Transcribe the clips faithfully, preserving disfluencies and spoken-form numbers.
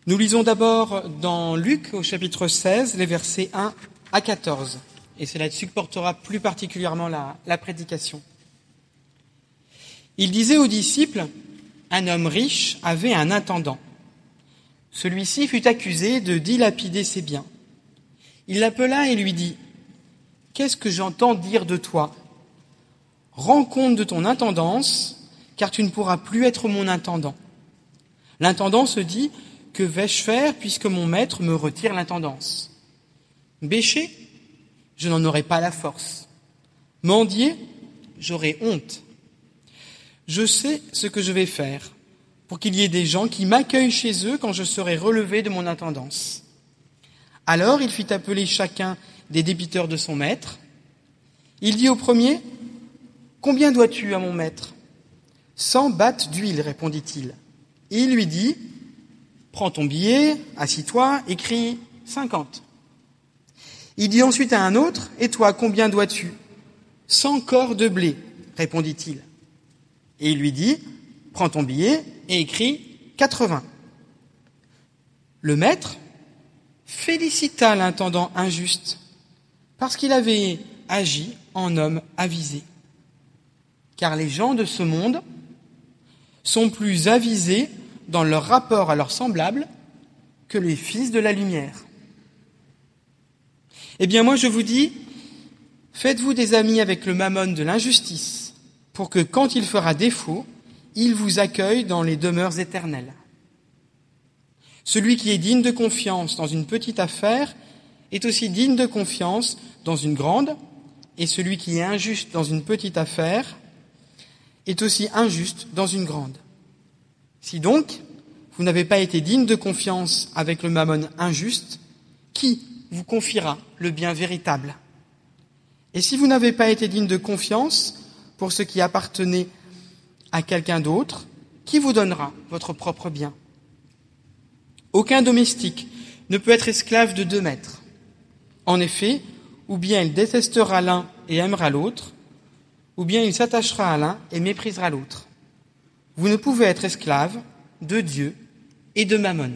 Nous lisons d'abord dans Luc au chapitre seize, les versets un à quatorze. Et c'est là-dessus que portera plus particulièrement la, la prédication. Il disait aux disciples, un homme riche avait un intendant. Celui-ci fut accusé de dilapider ses biens. Il l'appela et lui dit, « Qu'est-ce que j'entends dire de toi ? Rends compte de ton intendance, car tu ne pourras plus être mon intendant. » L'intendant se dit, « Que vais-je faire puisque mon maître me retire l'intendance ? Bêcher ? Je n'en aurai pas la force. Mendier ? J'aurai honte. Je sais ce que je vais faire pour qu'il y ait des gens qui m'accueillent chez eux quand je serai relevé de mon intendance. » Alors il fit appeler chacun des débiteurs de son maître. Il dit au premier, « Combien dois-tu à mon maître ? » Cent battes d'huile, répondit-il. Et il lui dit, « Prends ton billet, assis-toi, écris cinquante. » Il dit ensuite à un autre, « Et toi, combien dois-tu ? » Cent corps de blé, répondit-il. Et il lui dit, « Prends ton billet et écris quatre-vingts. » Le maître félicita l'intendant injuste parce qu'il avait agi en homme avisé. Car les gens de ce monde sont plus avisés dans leur rapport à leurs semblables que les fils de la lumière. Eh bien moi je vous dis, faites-vous des amis avec le mammon de l'injustice, pour que quand il fera défaut, il vous accueille dans les demeures éternelles. Celui qui est digne de confiance dans une petite affaire est aussi digne de confiance dans une grande, et celui qui est injuste dans une petite affaire est aussi injuste dans une grande. Si donc, vous n'avez pas été digne de confiance avec le mammon injuste, qui vous confiera le bien véritable ? Et si vous n'avez pas été digne de confiance pour ce qui appartenait à quelqu'un d'autre, qui vous donnera votre propre bien ? Aucun domestique ne peut être esclave de deux maîtres. En effet, ou bien il détestera l'un et aimera l'autre, ou bien il s'attachera à l'un et méprisera l'autre. Vous ne pouvez être esclave de Dieu et de Mammon.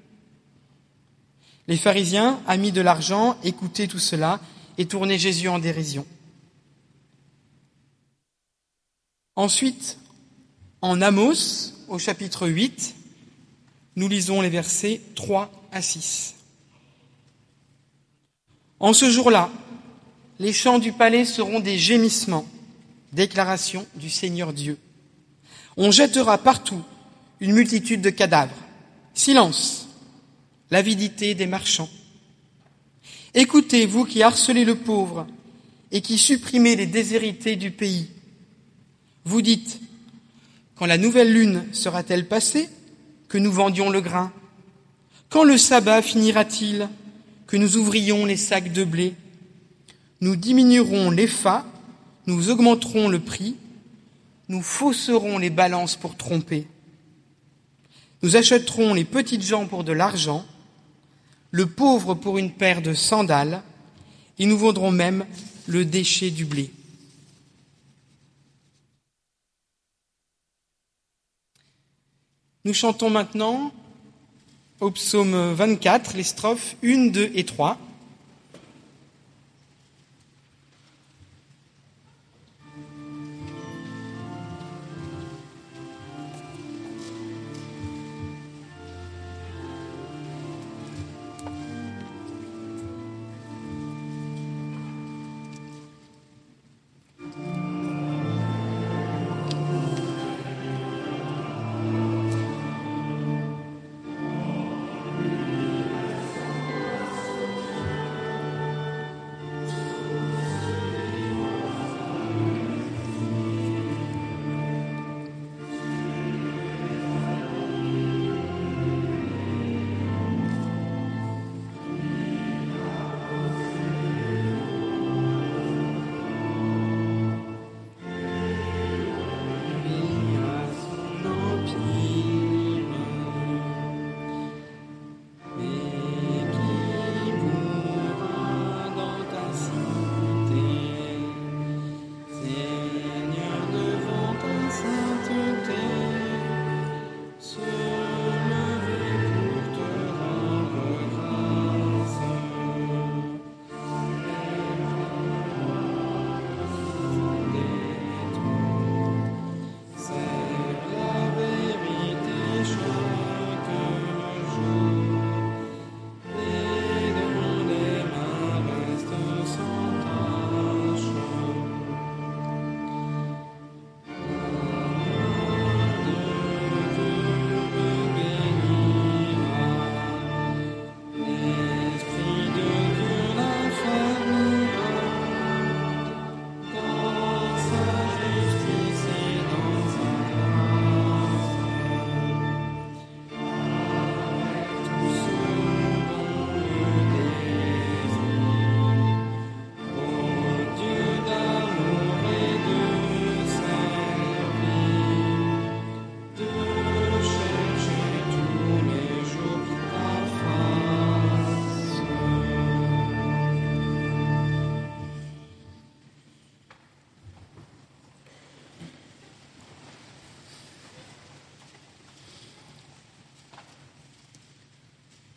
Les pharisiens, amis de l'argent, écoutaient tout cela et tournaient Jésus en dérision. Ensuite, en Amos, au chapitre huit, nous lisons les versets trois à six. En ce jour-là, les chants du palais seront des gémissements, déclaration du Seigneur Dieu. On jettera partout une multitude de cadavres. Silence, l'avidité des marchands. Écoutez, vous qui harcelez le pauvre et qui supprimez les déshérités du pays. Vous dites, quand la nouvelle lune sera-t-elle passée, que nous vendions le grain ? Quand le sabbat finira-t-il, que nous ouvrions les sacs de blé ? Nous diminuerons l'épha, nous augmenterons le prix, nous fausserons les balances pour tromper. Nous achèterons les petites gens pour de l'argent, le pauvre pour une paire de sandales, et nous vendrons même le déchet du blé. Nous chantons maintenant au psaume vingt-quatre, les strophes un, deux et trois.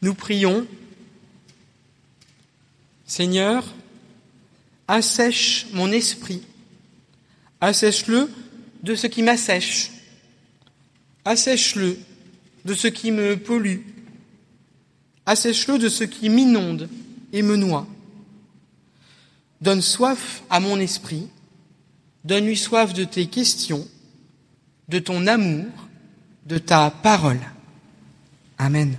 Nous prions, Seigneur, assèche mon esprit, assèche-le de ce qui m'assèche, assèche-le de ce qui me pollue, assèche-le de ce qui m'inonde et me noie. Donne soif à mon esprit, donne-lui soif de tes questions, de ton amour, de ta parole. Amen.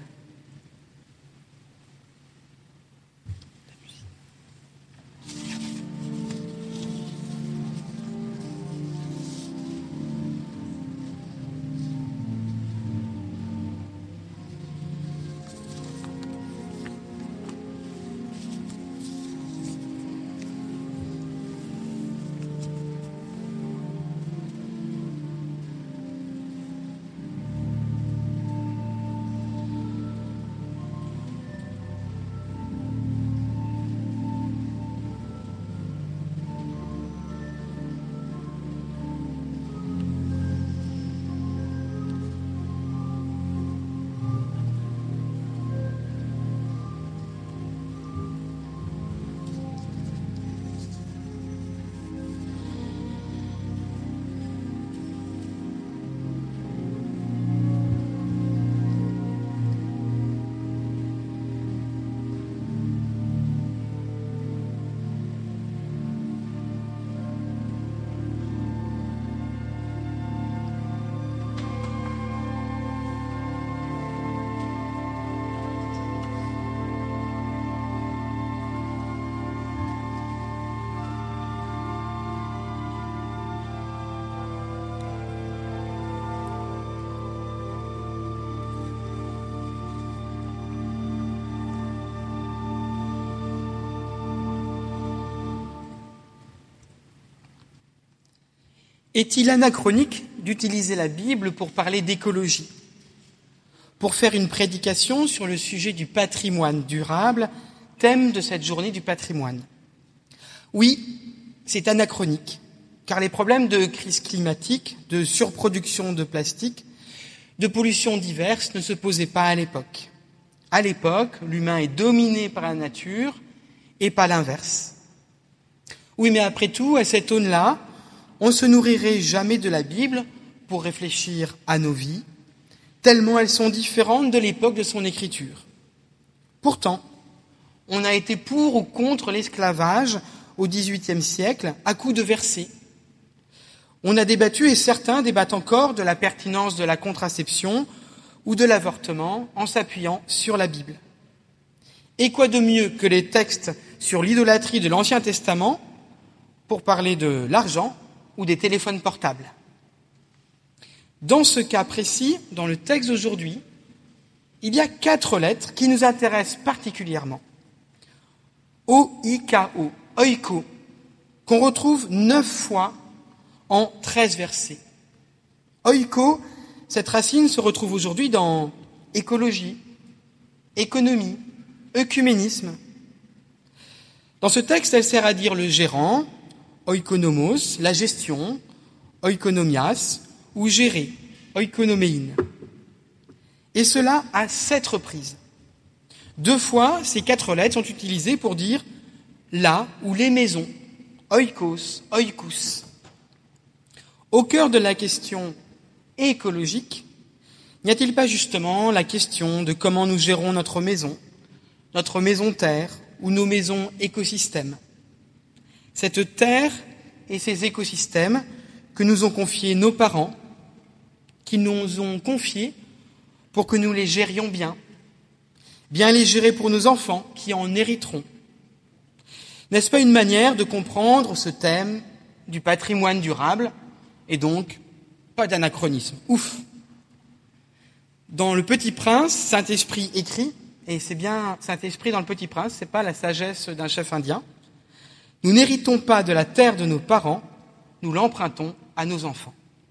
Est-il anachronique d'utiliser la Bible pour parler d'écologie, pour faire une prédication sur le sujet du patrimoine durable, thème de cette journée du patrimoine? Oui, c'est anachronique, car les problèmes de crise climatique, de surproduction de plastique, de pollutions diverses ne se posaient pas à l'époque. À l'époque, l'humain est dominé par la nature et pas l'inverse. Oui, mais après tout, à cette aune-là, on ne se nourrirait jamais de la Bible pour réfléchir à nos vies, tellement elles sont différentes de l'époque de son écriture. Pourtant, on a été pour ou contre l'esclavage au dix-huitième siècle à coups de versets. On a débattu, et certains débattent encore, de la pertinence de la contraception ou de l'avortement en s'appuyant sur la Bible. Et quoi de mieux que les textes sur l'idolâtrie de l'Ancien Testament pour parler de l'argent ou des téléphones portables? Dans ce cas précis, dans le texte d'aujourd'hui, il y a quatre lettres qui nous intéressent particulièrement. O I K O, oiko, qu'on retrouve neuf fois en treize versets. Oiko, cette racine se retrouve aujourd'hui dans écologie, économie, œcuménisme. Dans ce texte, elle sert à dire le gérant, oikonomos, la gestion, oikonomias, ou gérer, oikonoméin. Et cela à sept reprises. Deux fois, ces quatre lettres sont utilisées pour dire la ou les maisons, oikos, oikous. Au cœur de la question écologique, n'y a-t-il pas justement la question de comment nous gérons notre maison, notre maison terre ou nos maisons écosystèmes? Cette terre et ces écosystèmes que nous ont confiés nos parents, qui nous ont confiés pour que nous les gérions bien, bien les gérer pour nos enfants qui en hériteront. N'est-ce pas une manière de comprendre ce thème du patrimoine durable et donc pas d'anachronisme? Ouf! Dans Le Petit Prince, Saint-Esprit écrit, et c'est bien Saint-Esprit dans Le Petit Prince, c'est pas la sagesse d'un chef indien. Nous n'héritons pas de la terre de nos parents, nous l'empruntons à nos enfants.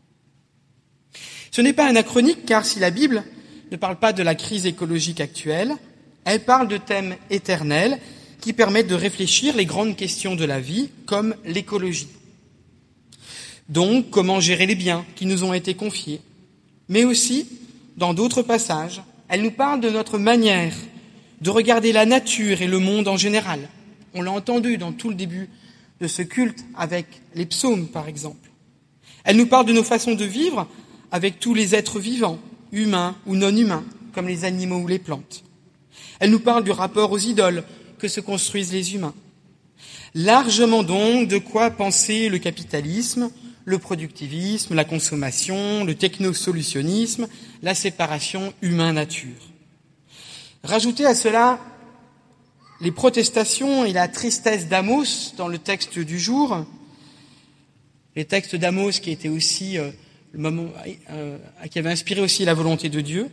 Ce n'est pas anachronique, car si la Bible ne parle pas de la crise écologique actuelle, elle parle de thèmes éternels qui permettent de réfléchir les grandes questions de la vie, comme l'écologie. Donc, comment gérer les biens qui nous ont été confiés. Mais aussi, dans d'autres passages, elle nous parle de notre manière de regarder la nature et le monde en général. On l'a entendu dans tout le début de ce culte avec les psaumes, par exemple. Elle nous parle de nos façons de vivre avec tous les êtres vivants, humains ou non humains, comme les animaux ou les plantes. Elle nous parle du rapport aux idoles que se construisent les humains. Largement donc de quoi penser le capitalisme, le productivisme, la consommation, le technosolutionnisme, la séparation humain-nature. Rajoutez à cela les protestations et la tristesse d'Amos dans le texte du jour, les textes d'Amos qui étaient aussi euh, le moment, euh, qui avaient inspiré aussi la volonté de Dieu.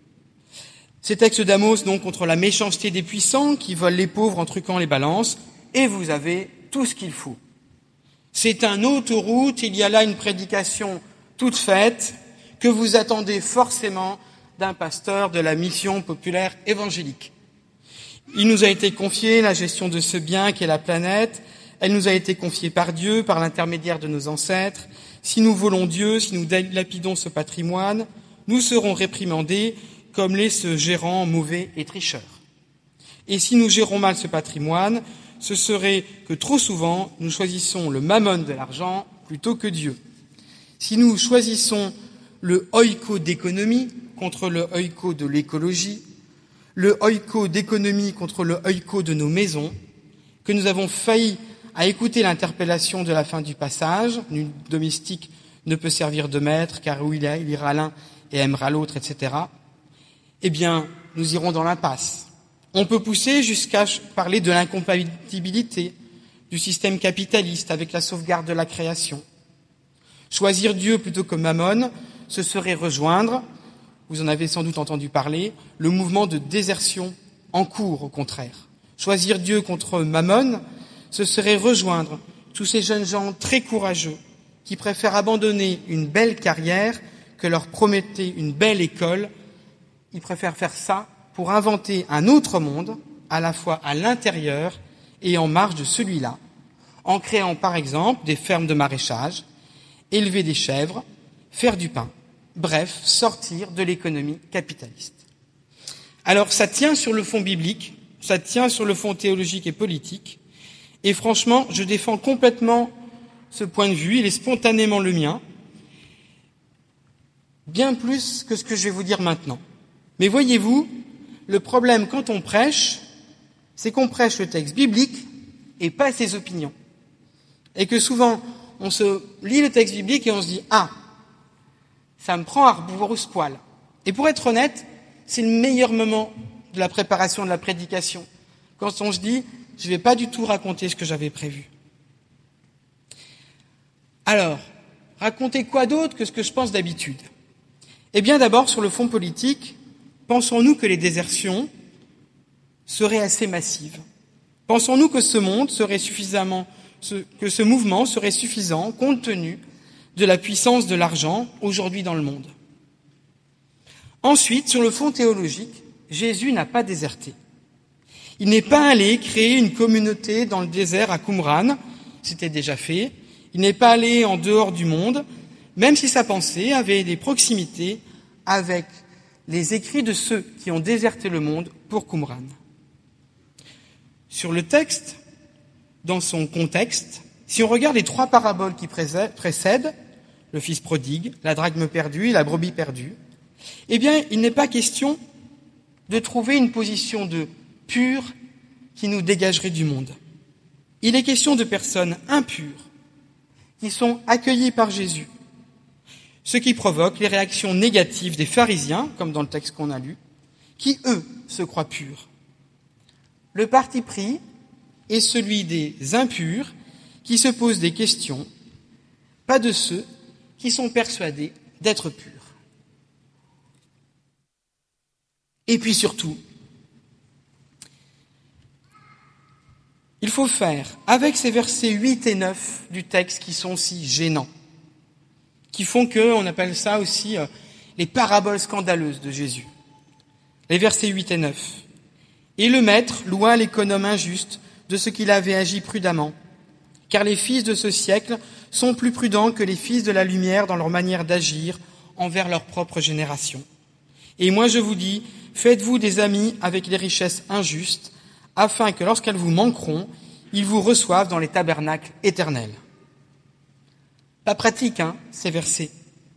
Ces textes d'Amos donc contre la méchanceté des puissants qui volent les pauvres en truquant les balances, et vous avez tout ce qu'il faut. C'est un autoroute, il y a là une prédication toute faite que vous attendez forcément d'un pasteur de la mission populaire évangélique. Il nous a été confié la gestion de ce bien qu'est la planète, elle nous a été confiée par Dieu, par l'intermédiaire de nos ancêtres. Si nous volons Dieu, si nous dilapidons ce patrimoine, nous serons réprimandés comme les ce gérants mauvais et tricheurs. Et si nous gérons mal ce patrimoine, ce serait que trop souvent, nous choisissons le mammon de l'argent plutôt que Dieu. Si nous choisissons le oiko d'économie contre le oiko de l'écologie, le oiko d'économie contre le oiko de nos maisons, que nous avons failli à écouter l'interpellation de la fin du passage, nul domestique ne peut servir de maître, car où il ira l'un et aimera l'autre, et cetera, eh bien, nous irons dans l'impasse. On peut pousser jusqu'à parler de l'incompatibilité du système capitaliste avec la sauvegarde de la création. Choisir Dieu plutôt que Mammon, ce serait rejoindre, vous en avez sans doute entendu parler, le mouvement de désertion en cours, au contraire. Choisir Dieu contre Mammon, ce serait rejoindre tous ces jeunes gens très courageux qui préfèrent abandonner une belle carrière que leur promettait une belle école. Ils préfèrent faire ça pour inventer un autre monde, à la fois à l'intérieur et en marge de celui-là, en créant par exemple des fermes de maraîchage, élever des chèvres, faire du pain, bref, sortir de l'économie capitaliste. Alors ça tient sur le fond biblique, ça tient sur le fond théologique et politique, et franchement, je défends complètement ce point de vue, il est spontanément le mien, bien plus que ce que je vais vous dire maintenant. Mais voyez-vous, le problème quand on prêche, c'est qu'on prêche le texte biblique et pas ses opinions. Et que souvent, on se lit le texte biblique et on se dit « Ah, ça me prend à rebrousse-poil ». Et pour être honnête, c'est le meilleur moment de la préparation de la prédication, quand on se dit « Je ne vais pas du tout raconter ce que j'avais prévu ». Alors, raconter quoi d'autre que ce que je pense d'habitude ? Eh bien, d'abord, sur le fond politique, pensons-nous que les désertions seraient assez massives ? Pensons-nous que ce monde serait suffisamment, que ce mouvement serait suffisant compte tenu de la puissance de l'argent aujourd'hui dans le monde ? Ensuite, sur le fond théologique, Jésus n'a pas déserté. Il n'est pas allé créer une communauté dans le désert à Qumran, c'était déjà fait. Il n'est pas allé en dehors du monde, même si sa pensée avait des proximités avec les écrits de ceux qui ont déserté le monde pour Qumran. Sur le texte, dans son contexte, si on regarde les trois paraboles qui précèdent, le fils prodigue, la drachme perdue et la brebis perdue, eh bien, il n'est pas question de trouver une position de pur qui nous dégagerait du monde. Il est question de personnes impures qui sont accueillies par Jésus, ce qui provoque les réactions négatives des pharisiens, comme dans le texte qu'on a lu, qui, eux, se croient purs. Le parti pris est celui des impurs qui se posent des questions, pas de ceux qui sont persuadés d'être purs. Et puis surtout, il faut faire avec ces versets huit et neuf du texte qui sont si gênants, qui font que, on appelle ça aussi euh, les paraboles scandaleuses de Jésus. Les versets huit et neuf. Et le maître loua l'économe injuste de ce qu'il avait agi prudemment, car les fils de ce siècle sont plus prudents que les fils de la lumière dans leur manière d'agir envers leur propre génération. Et moi je vous dis, faites-vous des amis avec les richesses injustes, afin que lorsqu'elles vous manqueront, ils vous reçoivent dans les tabernacles éternels. » Pas pratique, hein, ces versets.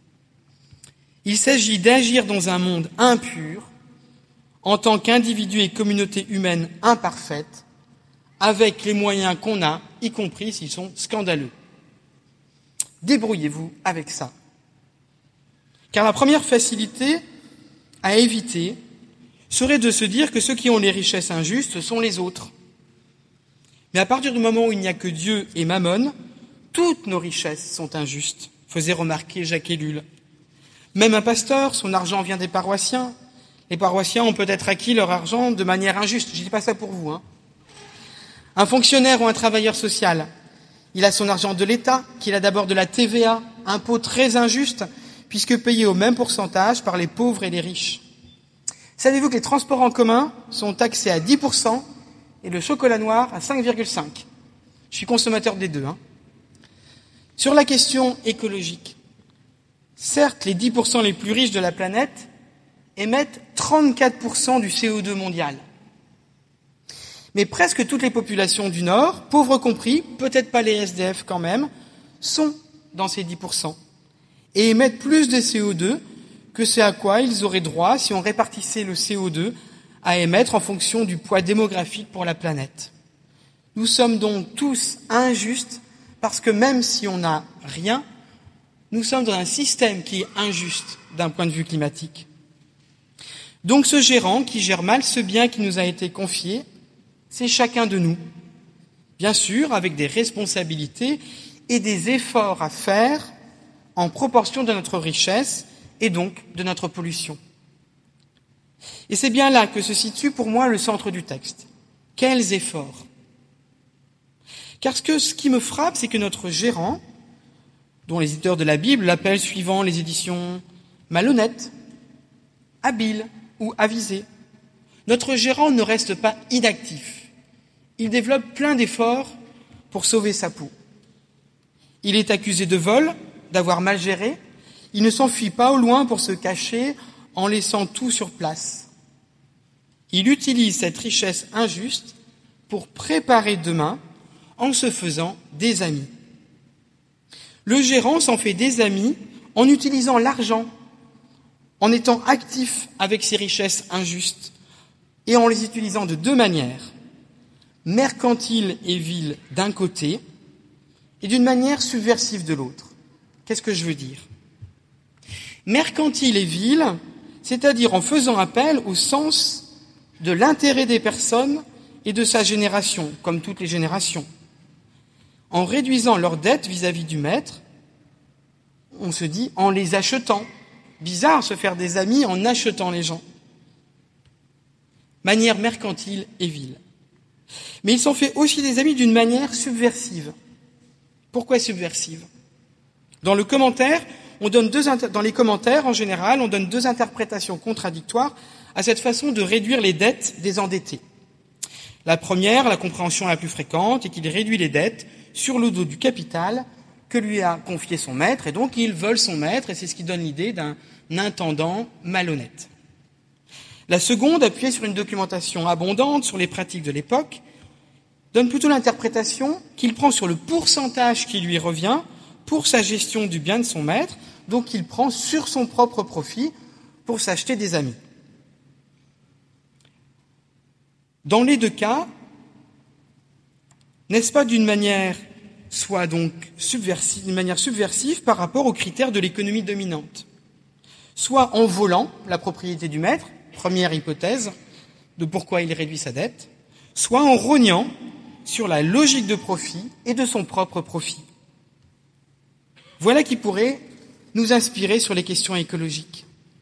Il s'agit d'agir dans un monde impur, en tant qu'individu et communauté humaine imparfaite, avec les moyens qu'on a, y compris s'ils sont scandaleux. Débrouillez-vous avec ça. Car la première facilité à éviter serait de se dire que ceux qui ont les richesses injustes sont les autres. Mais à partir du moment où il n'y a que Dieu et Mammon, toutes nos richesses sont injustes, faisait remarquer Jacques Ellul. Même un pasteur, son argent vient des paroissiens. Les paroissiens ont peut-être acquis leur argent de manière injuste. Je ne dis pas ça pour vous. Hein. Un fonctionnaire ou un travailleur social, il a son argent de l'État, qu'il a d'abord de la T V A, impôt très injuste, puisque payé au même pourcentage par les pauvres et les riches. Savez-vous que les transports en commun sont taxés à dix pour cent et le chocolat noir à cinq virgule cinq ? Je suis consommateur des deux. Hein. Sur la question écologique, certes, les dix pour cent les plus riches de la planète émettent trente-quatre pour cent du C O deux mondial. Mais presque toutes les populations du Nord, pauvres compris, peut-être pas les S D F quand même, sont dans ces dix pour cent et émettent plus de C O deux que ce à quoi ils auraient droit si on répartissait le C O deux à émettre en fonction du poids démographique pour la planète. Nous sommes donc tous injustes parce que même si on n'a rien, nous sommes dans un système qui est injuste d'un point de vue climatique. Donc ce gérant qui gère mal ce bien qui nous a été confié, c'est chacun de nous. Bien sûr, avec des responsabilités et des efforts à faire en proportion de notre richesse et donc de notre pollution. Et c'est bien là que se situe pour moi le centre du texte. Quels efforts ? Car ce, que, ce qui me frappe, c'est que notre gérant, dont les éditeurs de la Bible l'appellent suivant les éditions malhonnête, habile ou avisé, notre gérant ne reste pas inactif. Il développe plein d'efforts pour sauver sa peau. Il est accusé de vol, d'avoir mal géré. Il ne s'enfuit pas au loin pour se cacher en laissant tout sur place. Il utilise cette richesse injuste pour préparer demain en se faisant des amis. Le gérant s'en fait des amis en utilisant l'argent, en étant actif avec ses richesses injustes et en les utilisant de deux manières, mercantile et vile d'un côté et d'une manière subversive de l'autre. Qu'est-ce que je veux dire ? Mercantile et vile, c'est-à-dire en faisant appel au sens de l'intérêt des personnes et de sa génération, comme toutes les générations. En réduisant leurs dettes vis-à-vis du maître, on se dit en les achetant. Bizarre se faire des amis en achetant les gens. Manière mercantile et vile. Mais ils s'en fait aussi des amis d'une manière subversive. Pourquoi subversive ? Dans le commentaire, on donne deux inter- dans les commentaires, en général, on donne deux interprétations contradictoires à cette façon de réduire les dettes des endettés. La première, la compréhension la plus fréquente, est qu'il réduit les dettes sur le dos du capital que lui a confié son maître, et donc il vole son maître, et c'est ce qui donne l'idée d'un intendant malhonnête. La seconde, appuyée sur une documentation abondante sur les pratiques de l'époque, donne plutôt l'interprétation qu'il prend sur le pourcentage qui lui revient pour sa gestion du bien de son maître, donc il prend sur son propre profit pour s'acheter des amis. Dans les deux cas, n'est-ce pas d'une manière soit donc subversive, d'une manière subversive par rapport aux critères de l'économie dominante, soit en volant la propriété du maître, première hypothèse de pourquoi il réduit sa dette, soit en rognant sur la logique de profit et de son propre profit. Voilà qui pourrait nous inspirer sur les questions écologiques.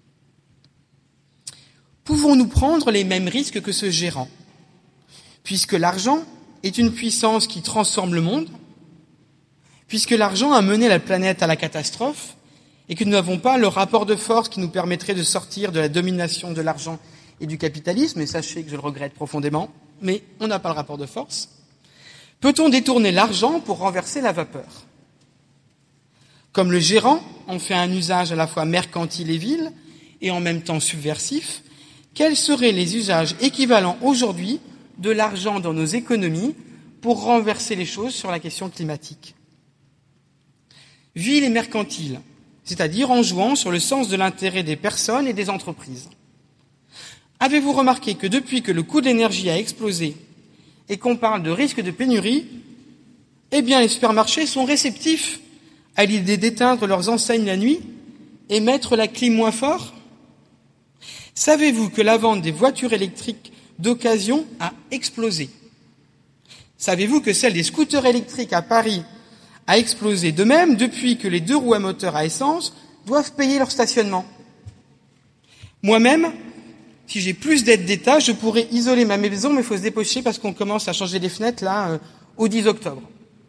Pouvons-nous prendre les mêmes risques que ce gérant, puisque l'argent est une puissance qui transforme le monde, puisque l'argent a mené la planète à la catastrophe et que nous n'avons pas le rapport de force qui nous permettrait de sortir de la domination de l'argent et du capitalisme, et sachez que je le regrette profondément, mais on n'a pas le rapport de force. Peut-on détourner l'argent pour renverser la vapeur ? Comme le gérant en fait un usage à la fois mercantile et vil, et en même temps subversif, quels seraient les usages équivalents aujourd'hui de l'argent dans nos économies pour renverser les choses sur la question climatique? Ville et mercantile, c'est-à-dire en jouant sur le sens de l'intérêt des personnes et des entreprises. Avez-vous remarqué que depuis que le coût de l'énergie a explosé et qu'on parle de risque de pénurie, eh bien les supermarchés sont réceptifs à l'idée d'éteindre leurs enseignes la nuit et mettre la clim moins fort? Savez-vous que la vente des voitures électriques d'occasion a explosé? Savez-vous que celle des scooters électriques à Paris a explosé de même depuis que les deux roues à moteur à essence doivent payer leur stationnement? Moi-même, si j'ai plus d'aide d'État, je pourrais isoler ma maison, mais il faut se dépêcher parce qu'on commence à changer les fenêtres là euh, au dix octobre.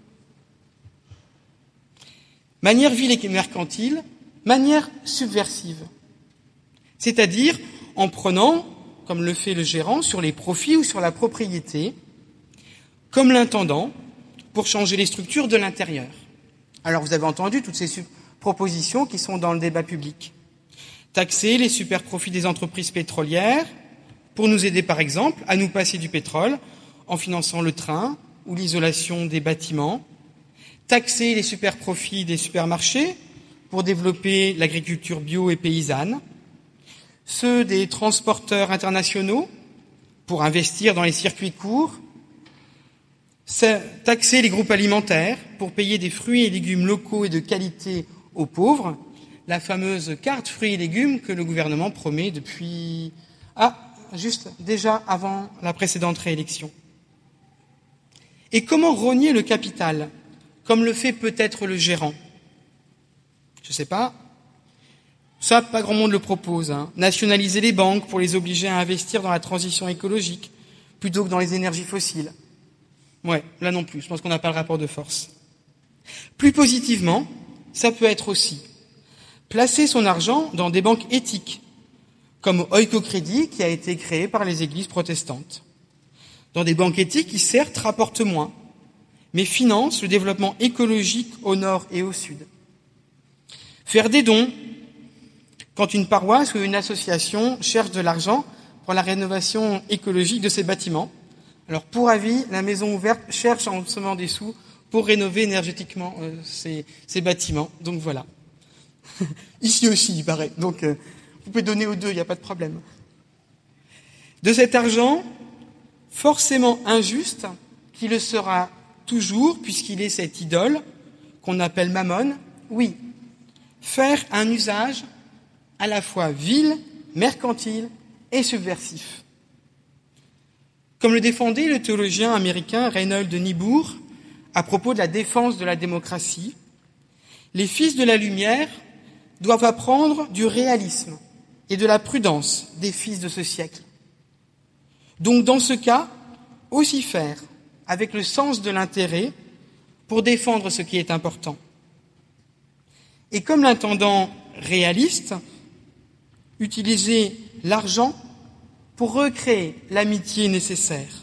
Manière ville et mercantile, manière subversive. C'est-à-dire en prenant, comme le fait le gérant, sur les profits ou sur la propriété, comme l'intendant, pour changer les structures de l'intérieur. Alors vous avez entendu toutes ces propositions qui sont dans le débat public. Taxer les super-profits des entreprises pétrolières pour nous aider par exemple à nous passer du pétrole en finançant le train ou l'isolation des bâtiments. Taxer les super-profits des supermarchés pour développer l'agriculture bio et paysanne. Ceux des transporteurs internationaux pour investir dans les circuits courts. Taxer les groupes alimentaires pour payer des fruits et légumes locaux et de qualité aux pauvres. La fameuse carte fruits et légumes que le gouvernement promet depuis, ah, juste déjà avant la précédente réélection. Et comment rogner le capital, comme le fait peut-être le gérant? Je ne sais pas. Ça, pas grand monde le propose. Hein. Nationaliser les banques pour les obliger à investir dans la transition écologique, plutôt que dans les énergies fossiles. Ouais, là non plus, je pense qu'on n'a pas le rapport de force. Plus positivement, ça peut être aussi placer son argent dans des banques éthiques, comme Oikocrédit qui a été créé par les églises protestantes. Dans des banques éthiques qui certes rapportent moins, mais financent le développement écologique au nord et au sud. Faire des dons quand une paroisse ou une association cherche de l'argent pour la rénovation écologique de ses bâtiments. Alors pour avis, la Maison Ouverte cherche en semant des sous pour rénover énergétiquement euh, ces, ces bâtiments. Donc voilà. Ici aussi, il paraît. Donc euh, vous pouvez donner aux deux, il n'y a pas de problème. De cet argent, forcément injuste, qui le sera toujours, puisqu'il est cette idole qu'on appelle Mammon, oui, faire un usage à la fois vil, mercantile et subversif. Comme le défendait le théologien américain Reinhold Niebuhr à propos de la défense de la démocratie, les fils de la lumière doivent apprendre du réalisme et de la prudence des fils de ce siècle. Donc dans ce cas, aussi faire avec le sens de l'intérêt pour défendre ce qui est important. Et comme l'intendant réaliste, utiliser l'argent pour recréer l'amitié nécessaire.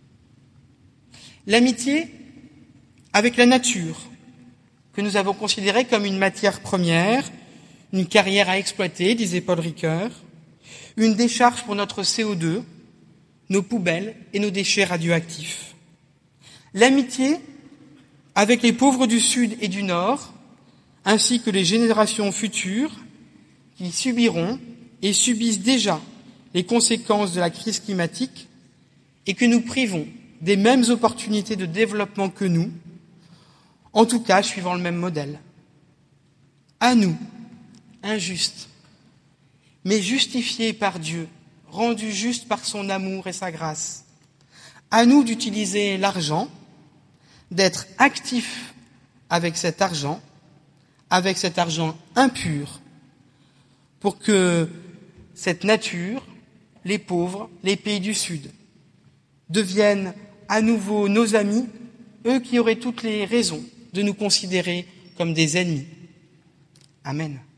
L'amitié avec la nature, que nous avons considérée comme une matière première, une carrière à exploiter, disait Paul Ricoeur, une décharge pour notre C O deux, nos poubelles et nos déchets radioactifs. L'amitié avec les pauvres du Sud et du Nord, ainsi que les générations futures qui subiront et subissent déjà les conséquences de la crise climatique et que nous privons des mêmes opportunités de développement que nous, en tout cas suivant le même modèle. À nous, injustes, mais justifiés par Dieu, rendus justes par son amour et sa grâce. À nous d'utiliser l'argent, d'être actifs avec cet argent, avec cet argent impur, pour que cette nature, les pauvres, les pays du Sud, deviennent à nouveau nos amis, eux qui auraient toutes les raisons de nous considérer comme des ennemis. Amen.